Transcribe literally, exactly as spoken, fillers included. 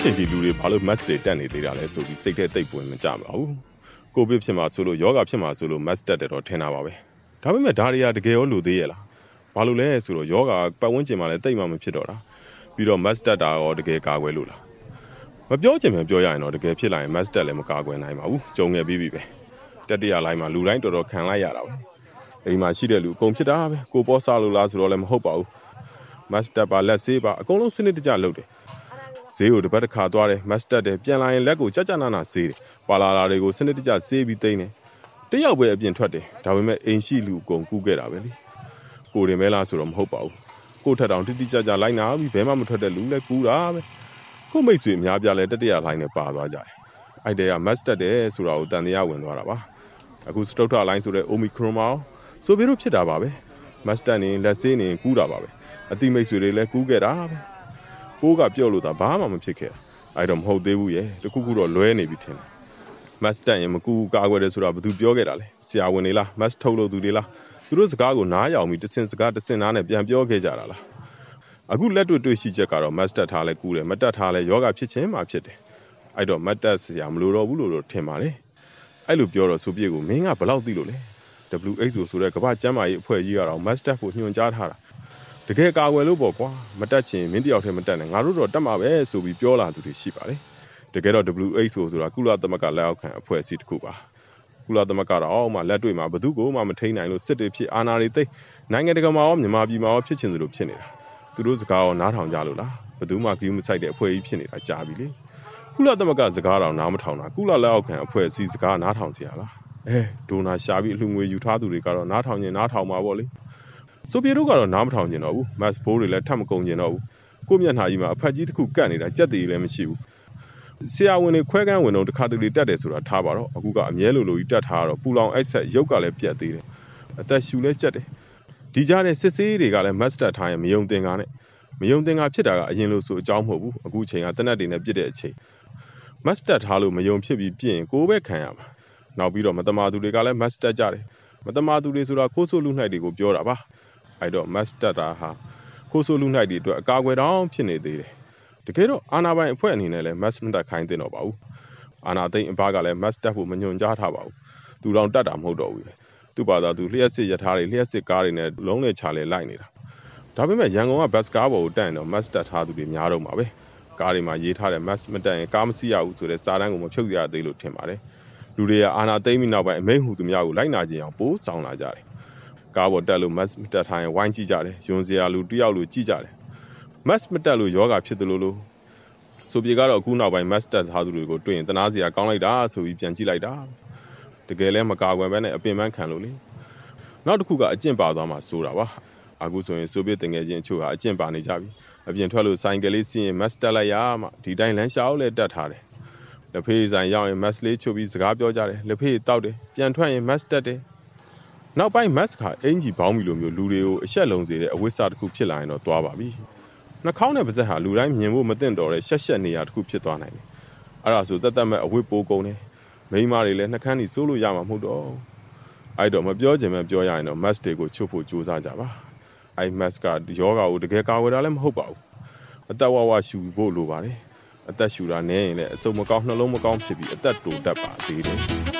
ချိန်ဒီလူတွေဘာလို့ mask တွေတက်နေသေးတာလဲဆိုပြီးစိတ်ထဲတိတ်ပွင့်မကြပါဘူးကိုဗစ်ဖြစ်မှာဆိုလို့ယောဂဖြစ်မှာဆိုလို့ mask တက်တယ်တော့ထင်တာပါပဲဒါပေမဲ့ဒါတွေကတကယ်ရောလိုသေးရဲ့လားဘာလို့လဲဆိုတော့ယောဂပတ်ဝန်းကျင်မှာလည်းတိတ်မှမဖြစ်တော့တာပြီးတော့ mask တက်တာရောတကယ်ကာကွယ်လို့လားမပြောချင်မှပြောရရင်တော့တကယ်ဖြစ်လာရင် mask တက်လည်းမကာကွယ်နိုင်ပါဘူးကြုံခဲ့ပြီးပြီပဲတက်တရလိုင်းမှာလူတိုင်းတော်တော်ခံလိုက်ရတာပဲအိမ်မှာရှိတဲ့လူအကုန်ဖြစ်တာပဲကိုပေါ်စားလို့လားဆိုတော့လည်းမဟုတ်ပါဘူး mask တက်ပါလက်ဆေးပါအကုန်လုံးစနစ်တကျလုပ်တယ်ဈေးကိုတစ်ပတ်တစ်ခါသွားတယ် mask တက်တယ်ပြန်လာရင်လက်ကိုကြကြနာနာဆေးတယ်ပါလာလာတွေကိုစနစ်တကျဆေးပြီးသိမ်းတယ်တယောက်ပဲအပြင်ထွက်တယ်ဒါပေမဲ့အိမ်ရှိလူအကုန်ကူးခဲ့တာပဲလေကိုရင်မဲလားဆိုတော့မဟုတ်ပါဘူးကိုထက်တောင်တိတိကျကျလိုက်နာပြီးဘဲမှမထွက်တဲ့လူလည်းကူးတာပဲကိုမိတ်ဆွေအများပြလဲတတရလိုင်းနဲ့ပါသွားကြတယ်အဲ့တဲက mask တက်တယ်ဆိုတာကိုတန်တရားဝင်သွားတာပါအခုစတုတ်ထလိုင်းဆိုတဲ့ Omicron မှာဆိုပြီးတော့ဖြစ်တာပါပဲ mask တက်နေလက်ဆေးနေကူးတာပါပဲအတိမိတ်ဆွေတွေလည်းကူးခဲ့တာပဲပိုးကပြော့လို့သာဘာမှမဖြစ်ခဲ့တာအဲ့တော့မဟုတ်သေးဘူးရဲ့တခုခုတော့လွဲနေပြီထင်တယ် mask တက်ရင်မကူကာကွယ်တယ်ဆိုတာဘယ်သူပြောခဲ့တာလဲဆရာဝန်တွေလား mask ထုတ်လို့သူတွေလားသူတို့စကားကိုနားယောင်ပြီးတစင်စကားတစင်နားနဲ့ပြန်ပြောခဲ့ကြတာလားအခုလက်တွေ့တွေ့ရှိချက်ကတော့ mask တက်ထားလဲကူတယ်မတက်ထားလဲယောဂဖြစ်ခြင်းမှဖြစ်တယ်အဲ့တော့ mask တက်ဆရာမလိုတော့ဘူးလို့တော့ထင်ပါလေအဲ့လိုပြောတော့ဆိုပြည့်ကိုမင်းကဘယ်လောက်သိလို့လဲ W H O ဆိုတဲ့ကမ္ဘာ့ကျန်းမာရေးအဖွဲ့ကြီးကတော့ mask တက်ဖို့ညွှန်ကြားထားတာတကယ်ကာကွယ်လို့ပေါ့ကွာမတက်ချင်မင်းတယောက်တည်းမတက်နဲ့ငါတို့တော့တက်မှာပဲဆိုပြီးပြောလာသူတွေရှိပါတယ်တကယ်တော့ W H O ဆိုတာကုလသမဂ္ဂလက်အောက်ခံအဖွဲ့အစည်းတစ်ခုပါကုလသမဂ္ဂတော့အောက်မှာလက်တွေ့မှာဘယ်သူကိုမှမထိန်နိုင်လို့စစ်တွေဖြစ်အာဏာတွေသိနိုင်ငံတကာမှာရောမြန်မာပြည်မှာရောဖြစ်ချင်သလိုဖြစ်နေတာသူတို့စကားရောနားထောင်ကြလို့လားဘယ်သူမှဂရုမစိုက်တဲ့အဖွဲ့ကြီးဖြစ်နေတာကြာပြီလေကုလသမဂ္ဂစကားတော့နားမထောင်တာကုလလက်အောက်ခံအဖွဲ့အစည်းစကားနားထောင်เสียလားအဲဒိုနာရှာပြီးအလှငွေယူထားသူတွေကတော့နားထောင်ရင်နားထောင်မှာပေါ့လေဆိုပြေတို့ကတော့နားမထောင်ကျင်တော့ဘူး mask ဘိုးတွေလည်းထပ်မကုန်ကျင်တော့ဘူးကိုမျက်နှာကြီးမှာအဖက်ကြီးတစ်ခုကတ်နေတာကြက်တည်လည်းမရှိဘူးဆရာဝန်တွေခွဲကန်းဝင်တော့တစ်ခါတလေတက်တယ်ဆိုတာထားပါတော့အခုကအမြဲလိုလိုကြီးတက်ထားတော့ပူလောင်အိုက်ဆက်ရုပ်ကလည်းပြတ်သေးတယ်အသက်ရှူလဲကြက်တယ်ဒီကြားတဲ့စစ်ဆေးတွေကလည်း mask တက်ထားရင်မယုံသင်္ကာနဲ့မယုံသင်္ကာဖြစ်တာကအရင်လိုဆိုအကြောင်းမဟုတ်ဘူးအခုချိန်ကတနက်တွေနဲ့ပြစ်တဲ့အချိန် mask တက်ထားလို့မယုံဖြစ်ပြီးပြင်းကိုပဲခံရမှာနောက်ပြီးတော့မတမာသူတွေကလည်း mask တက်ကြတယ်မတမာသူတွေဆိုတာခိုးဆိုးလူနှိုက်တွေကိုပြောတာပါအဲ့တော့ mask တက်တာဟာခိုးဆိုးလူနှိုက်တွေအတွက်အကာအကွယ်တောင်ဖြစ်နေသေးတယ်တကယ်တော့အာဏာပိုင်အဖွဲ့အနေနဲ့လည်း mask မတက်ခိုင်းသင့်တော့ပါဘူးအာဏာသိမ်းအဘကလည်း mask တက်ဖို့မညွှန်ကြားထားပါဘူးသူတောင်တက်တာမဟုတ်တော့ဘူးသူ့ဘာသာသူလျှက်စစ်ရထားတွေလျှက်စစ်ကားတွေနဲ့လုံးလေချလေလိုက်နေတာဒါပေမဲ့ရန်ကုန်ကဘတ်ကားပေါ်ကိုတက်ရင်တော့ mask တက်ထားသူတွေများတော့မှာပဲကားတွေမှာရေးထားတဲ့ mask မတက်ရင်ကားမစီးရဘူးဆိုတဲ့စာတမ်းကိုမဖြုတ်ရသေးလို့ထင်ပါတယ်လူတွေကအာဏာသိမ်းပြီးနောက်ပိုင်းအမိန့်ဟူသူများကိုလိုက်နာကြအောင်ပိုးဆောင်လာကြတယ်ကားပေါ်တက်လို့ mask မတက်ထားရင်ဝိုင်းကြည့်ကြတယ်ယွန်စရာလူတယောက်လူကြည့်ကြတယ် mask မတက်လို့ယောဂဖြစ်တယ်လို့လို့ဆိုပြေကတော့အခုနောက်ပိုင်း mask တက်ထားသူတွေကိုတွေ့ရင်တနာစရာကောင်းလိုက်တာဆိုပြီးပြန်ကြည့်လိုက်တာတကယ်လဲမကာကွယ်ဘဲနဲ့အပင်ပန်းခံလို့လေနောက်တစ်ခုကအကျင့်ပါသွားမှဆိုတာပါအခုဆိုရင်ဆိုပြေတငယ်ချင်းအချို့ဟာအကျင့်ပါနေကြပြီအပြင်ထွက်လို့ဆိုင်ကလေးစီးရင် mask တက်လိုက်ရမှဒီတိုင်းလမ်းလျှောက်လဲတက်ထားတယ်လက်ဖေးဆိုင်ရောက်ရင် mask လေးချုပ်ပြီးစကားပြောကြတယ်လက်ဖေးတောက်တယ်ပြန်ထွက်ရင် mask တက်တယ်နောက်ပိုင်း mask ခါအင်ကြီးဘောင်းမီလိုမျိုးလူတွေကိုအဆက်လုံးစေတဲ့အဝိစာတစ်ခုဖြစ်လာရင်တော့သွားပါပြီနှာခေါင်းနဲ့ပါးစပ်ဟာလူတိုင်းမြင်ဖို့မသင့်တော်တဲ့ရှက်ရှက်နေရာတစ်ခုဖြစ်သွားနိုင်တယ်အဲ့ဒါဆိုတတ်တတ်မဲ့အဝိပိုးကုန်တယ်မိန်းမတွေလည်းနှာခမ်းကြီးစိုးလို့ရမှာမဟုတ်တော့အဲ့တော့မပြောချင်မှပြောရရင်တော့ mask တွေကိုချုပ်ဖို့ကြိုးစားကြပါအဲ့ mask ကယောဂါကိုတကယ်ကာဝယ်တာလည်းမဟုတ်ပါဘူးအသက်ဝဝရှူဖို့လိုပါတယ်အသက်ရှူတာနည်းရင်လည်းအစုံမကောင်းနှလုံးမကောင်းဖြစ်ပြီးအသက်တိုတတ်ပါသေးတယ်